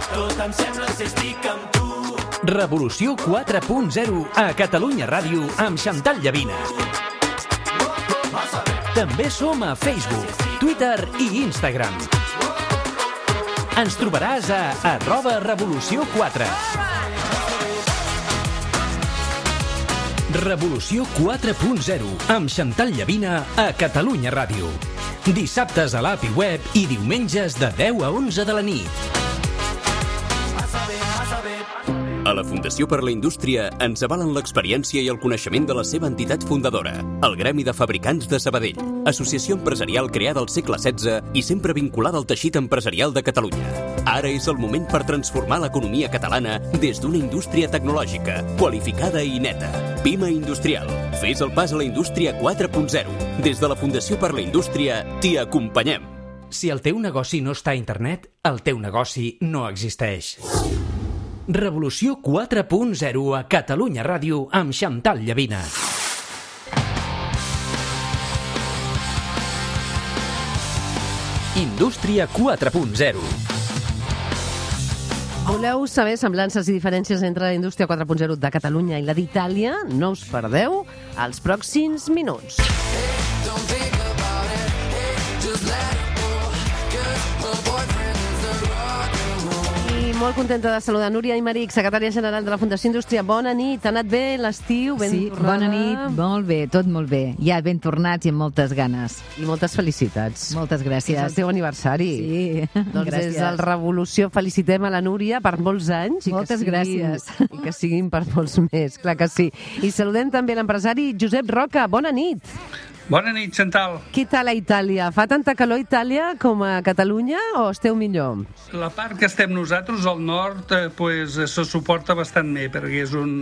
tot em sembla si estic amb tu. Revolució 4.0 a Catalunya Ràdio amb Xantal Llavina. També som a Facebook, Twitter i Instagram. Ens trobaràs a @revolució4. Revolució 4.0 amb Xantal Llavina a Catalunya Ràdio. Dissabtes a l'app i web i diumenges de 10 a 11 de la nit. A la Fundació per la Indústria ens avalen l'experiència i el coneixement de la seva entitat fundadora, el Gremi de Fabricants de Sabadell, associació empresarial creada al segle XVI i sempre vinculada al teixit empresarial de Catalunya. Ara és el moment per transformar l'economia catalana des d'una indústria tecnològica, qualificada i neta. Pima Industrial. Fes el pas a la indústria 4.0. Des de la Fundació per la Indústria t'hi acompanyem. Si el teu negoci no està a internet, el teu negoci no existeix. Revolució 4.0 a Catalunya Ràdio amb Xantal Llavina. Indústria 4.0. Voleu saber semblances i diferències entre la indústria 4.0 de Catalunya i la d'Itàlia? No us perdeu els pròxims minuts. Molt contenta de saludar Núria Aymeric, secretària general de la Fundació Indústria. Bona nit, ha anat bé l'estiu? Ben tornada? Bona nit, molt bé, tot molt bé. Ja ben tornats i amb moltes ganes. I moltes felicitats. Moltes gràcies. És el teu aniversari. Sí, doncs gràcies. Des del Revolució felicitem a la Núria per molts anys. Moltes gràcies. I que siguin per molts més, clar que sí. I saludem també l'empresari Josep Roca. Bona nit. Bona nit, Xantal. Què tal a Itàlia? Fa tanta calor a Itàlia com a Catalunya o esteu millor? La part que estem nosaltres, al nord, se suporta bastant bé, perquè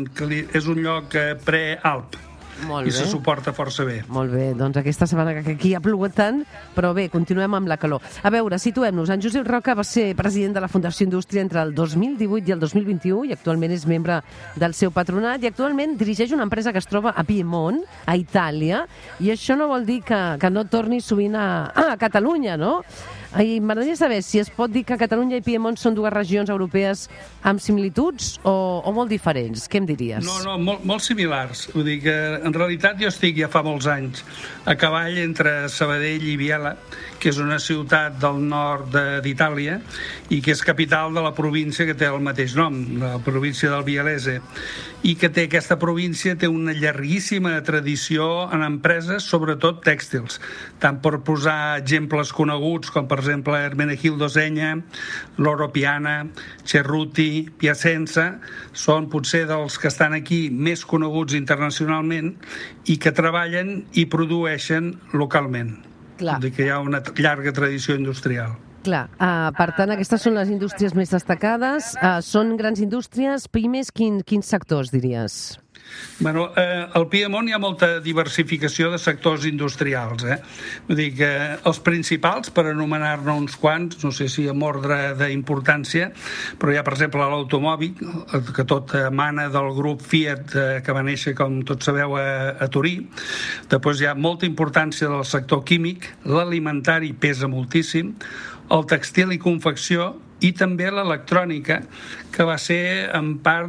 és un lloc pre-alp. Molt bé. I se suporta força bé. Molt bé, doncs aquesta setmana que aquí ha plogut tant, però bé, continuem amb la calor. A veure, situem-nos. En Josep Roca va ser president de la Fundació Indústria entre el 2018 i el 2021 i actualment és membre del seu patronat i actualment dirigeix una empresa que es troba a Piemont, a Itàlia, i això no vol dir que no torni sovint a Catalunya, no? I m'agradaria saber si es pot dir que Catalunya i Piemont són dues regions europees amb similituds o molt diferents. Què em diries? No, molt similars. Vull dir que en realitat jo estic ja fa molts anys a cavall entre Sabadell i Biella, que és una ciutat del nord d'Itàlia i que és capital de la província que té el mateix nom, la província del Biellese, i que aquesta província té una llarguíssima tradició en empreses, sobretot tèxtils, tant per posar exemples coneguts com per exemple Ermenegildo Zegna, Loro Piana, Cerruti, Piacenza, són potser dels que estan aquí més coneguts internacionalment i que treballen i produeixen localment. Clar. Vull dir que hi ha una llarga tradició industrial. Clar, per tant, aquestes són les indústries més destacades. Són grans indústries, pimes, quins sectors diries? Bueno, al Piemont hi ha molta diversificació de sectors industrials. Vull dir que els principals, per anomenar-ne uns quants, no sé si amb ordre d'importància, però hi ha, per exemple, l'automòbil, que tot emana del grup Fiat, que va néixer, com tots sabeu, a Torí. Després hi ha molta importància del sector químic, l'alimentari pesa moltíssim, el tèxtil i confecció, i també l'electrònica, que va ser en part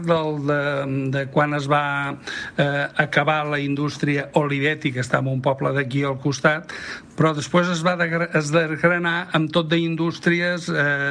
de quan es va acabar la indústria Olivetti, que està en un poble d'aquí al costat, però després es va desgranar amb tot d'indústries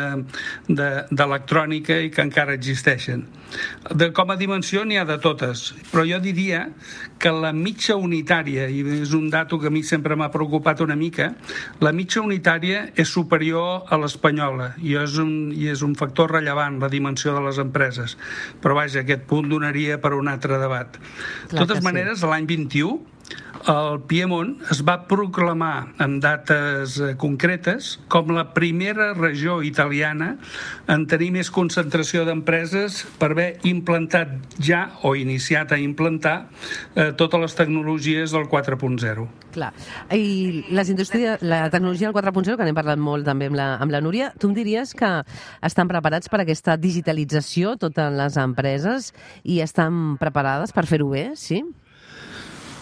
d'electrònica i que encara existeixen. Com a dimensió n'hi ha de totes, però jo diria que la mitja unitària, i és un dato que a mi sempre m'ha preocupat una mica, la mitja unitària és superior a l'espanyola i és un factor rellevant, la dimensió de les empreses. Però vaja, aquest punt donaria per un altre debat. De totes maneres, l'any 21, el Piemont es va proclamar en dates concretes com la primera regió italiana en tenir més concentració d'empreses per haver implantat ja o iniciat a implantar totes les tecnologies del 4.0. Clar. I la tecnologia del 4.0, que n'hem parlat molt també amb la Núria, tu em diries que estan preparats per aquesta digitalització, totes les empreses, i estan preparades per fer-ho bé, sí?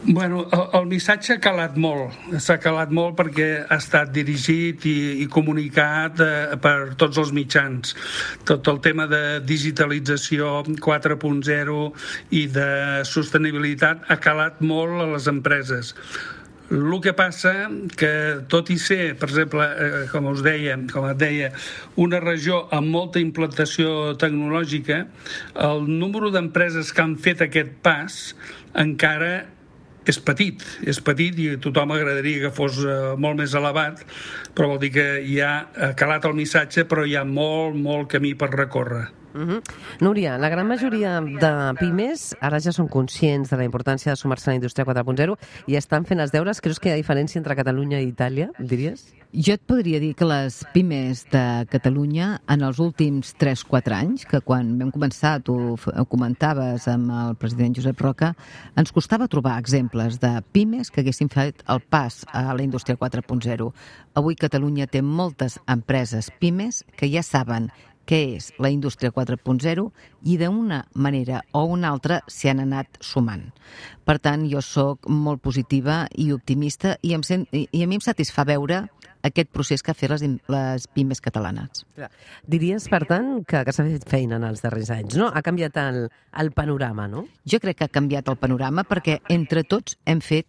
Bueno, el missatge ha calat molt. S'ha calat molt perquè ha estat dirigit i comunicat per tots els mitjans. Tot el tema de digitalització 4.0 i de sostenibilitat ha calat molt a les empreses. El que passa que, tot i ser, per exemple, com et deia, una regió amb molta implantació tecnològica, el número d'empreses que han fet aquest pas encara és petit i a tothom agradaria que fos molt més elevat, però vol dir que ja ha calat el missatge, però hi ha molt camí per recórrer. Núria, la gran majoria de pimes ara ja són conscients de la importància de sumar-se a la indústria 4.0 i estan fent els deures. Creus que hi ha diferència entre Catalunya i Itàlia, diries? Jo et podria dir que les pimes de Catalunya en els últims 3-4 anys, que quan vam començar, tu ho comentaves amb el president Josep Roca, ens costava trobar exemples de pimes que haguessin fet el pas a la indústria 4.0. Avui Catalunya té moltes empreses pimes que ja saben què és la indústria 4.0 i d'una manera o una altra s'hi han anat sumant. Per tant, jo sóc molt positiva i optimista i a mi em satisfà veure aquest procés que ha fet les pimes catalanes. Diries, per tant, que s'ha fet feina en els darrers anys, no? Ha canviat el panorama, no? Jo crec que ha canviat el panorama perquè entre tots hem fet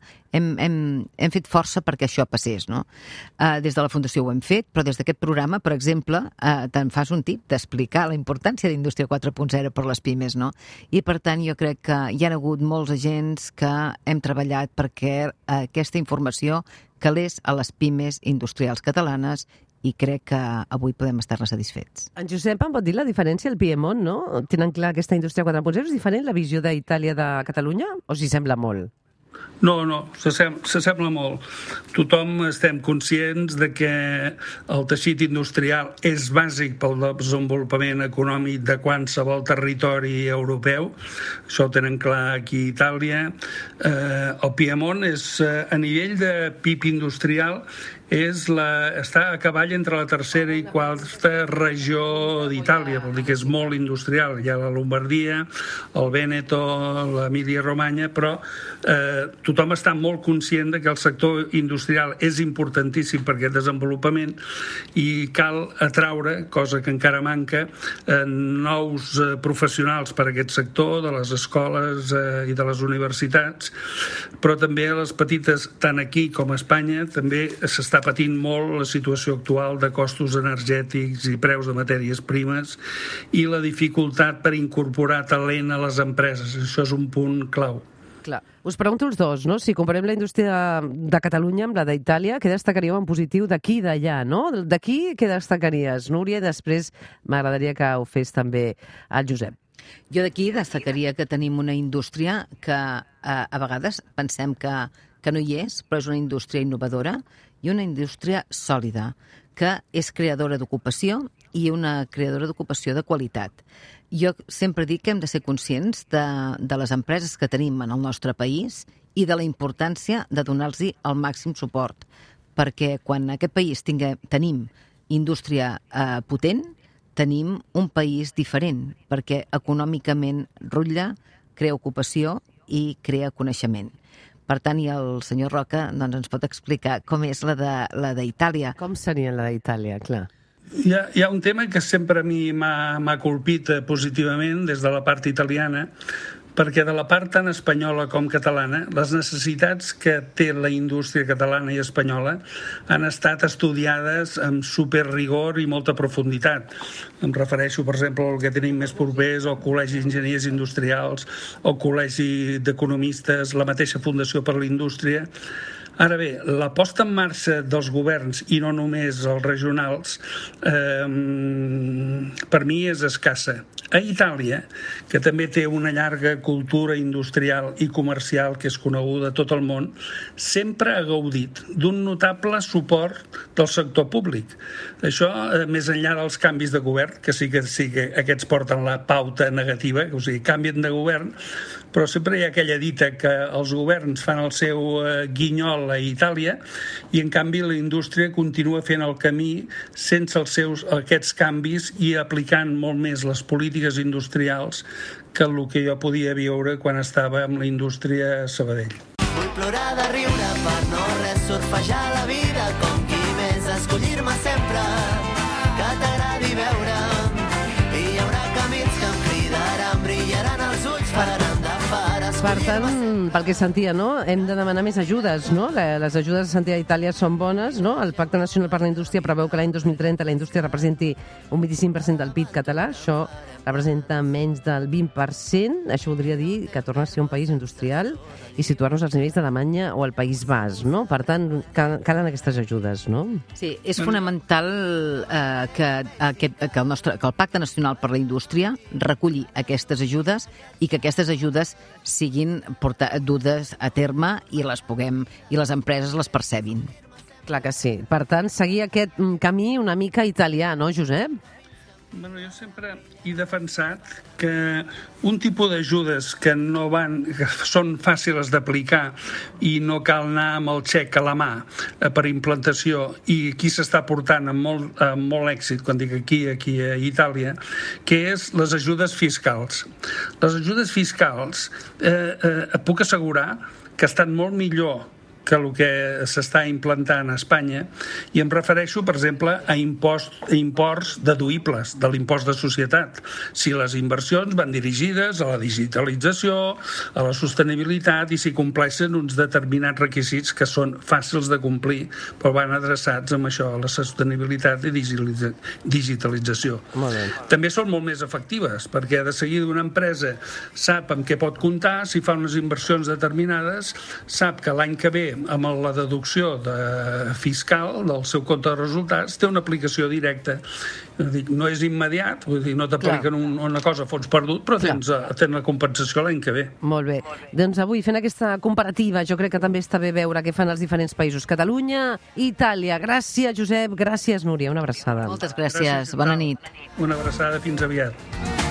força perquè això passés, no? Des de la Fundació ho hem fet, però des d'aquest programa, per exemple, te'n fas un tip d'explicar la importància d'Indústria 4.0 per les pimes, no? I, per tant, jo crec que hi ha hagut molts agents que hem treballat perquè aquesta informació calés a les pimes industrials catalanes i crec que avui podem estar-ne satisfets. En Josep em pot dir la diferència, el Piemont, no? Tenen clar aquesta indústria 4.0, és diferent la visió d'Itàlia de Catalunya o s'hi sembla molt? No, s'assembla molt. Tothom estem conscients de que el teixit industrial és bàsic pel desenvolupament econòmic de qualsevol territori europeu. Això ho tenen clar aquí a Itàlia. El Piemont és, a nivell de PIB industrial, està a cavall entre la tercera i quarta regió d'Itàlia, vol dir que és molt industrial. Hi ha la Lombardia, el Vèneto, l'Emília-Romanya, però tothom està molt conscient de que el sector industrial és importantíssim per aquest desenvolupament i cal atraure, cosa que encara manca, nous professionals per a aquest sector, de les escoles i de les universitats, però també a les petites, tant aquí com a Espanya, també s'està patint molt la situació actual de costos energètics i preus de matèries primes i la dificultat per incorporar talent a les empreses. Això és un punt clau. Clar. Us pregunto els dos, no? Si comparem la indústria de Catalunya amb la d'Itàlia, què destacaríeu en positiu d'aquí i d'allà, no? D'aquí, què destacaries, Núria? I després m'agradaria que ho fes també el Josep. Jo d'aquí destacaria que tenim una indústria que a vegades pensem que no hi és, però és una indústria innovadora i una indústria sòlida, que és creadora d'ocupació i una creadora d'ocupació de qualitat. Jo sempre dic que hem de ser conscients de les empreses que tenim en el nostre país i de la importància de donar-los el màxim suport, perquè quan en aquest país tenim indústria potent, tenim un país diferent, perquè econòmicament rutlla, crea ocupació i crea coneixement. Per tant, i el senyor Roca ens pot explicar com és la d'Itàlia. Com seria la d'Itàlia, clar? Hi ha un tema que sempre a mi m'ha colpit positivament des de la part italiana, perquè de la part tant espanyola com catalana, les necessitats que té la indústria catalana i espanyola han estat estudiades amb superrigor i molta profunditat. Em refereixo, per exemple, al que tenim més propers, al Col·legi d'Enginyers Industrials, al Col·legi d'Economistes, la mateixa Fundació per la Indústria. Ara bé, la posta en marxa dels governs, i no només els regionals, per mi és escassa. A Itàlia, que també té una llarga cultura industrial i comercial que és coneguda a tot el món, sempre ha gaudit d'un notable suport del sector públic. Això, més enllà dels canvis de govern, que sí que aquests porten la pauta negativa, o sigui, canvien de govern, però sempre hi ha aquella dita que els governs fan el seu guinyol espanyola i Itàlia, i en canvi la indústria continua fent el camí sense aquests canvis i aplicant molt més les polítiques industrials que el que jo podia viure quan estava amb la indústria a Sabadell. Vull plorar de riure per no res surfejar la vida com qui més escollir-me sempre que t'agradi veure'm i hi haurà camins que em cridaran, brillaran els ulls, faran de far Per tant, pel que sentia, no? Hem de demanar més ajudes, no? Les ajudes a Santiago d'Itàlia són bones, no? El Pacte Nacional per la Indústria preveu que l'any 2030 la indústria representi un 25% del PIB català. Això representa menys del 20%. Això voldria dir que torna a ser un país industrial i situar-nos als nivells d'Alemanya o el País Basc, no? Per tant, calen aquestes ajudes, no? Sí, és fonamental que el Pacte Nacional per la Indústria reculli aquestes ajudes i que aquestes ajudes siguin dudes a terme i les empreses les percebin. Clar que sí. Per tant, seguir aquest camí una mica italià, no, Josep? Bueno, jo sempre he defensat que un tipus d'ajudes que són fàcils d'aplicar i no cal anar amb el xec a la mà per implantació, i aquí s'està portant amb molt èxit, quan dic aquí a Itàlia, que és les ajudes fiscals. Les ajudes fiscals puc assegurar que estan molt millor que el que s'està implantant a Espanya, i em refereixo, per exemple, a imports deduïbles de l'impost de societat. Si les inversions van dirigides a la digitalització, a la sostenibilitat, i si compleixen uns determinats requisits que són fàcils de complir, però van adreçats amb això, a la sostenibilitat i digitalització. Molt bé. També són molt més efectives, perquè de seguida una empresa sap amb què pot comptar, si fa unes inversions determinades, sap que l'any que ve amb la deducció fiscal del seu compte de resultats té una aplicació directa. No és immediat, vull dir, no t'apliquen una cosa a fons perdut, però tens la compensació l'any que ve. Molt bé. Doncs avui, fent aquesta comparativa, jo crec que també està bé veure què fan els diferents països. Catalunya i Itàlia. Gràcies, Josep. Gràcies, Núria. Una abraçada. Moltes gràcies. Bona nit. Una abraçada. Fins aviat.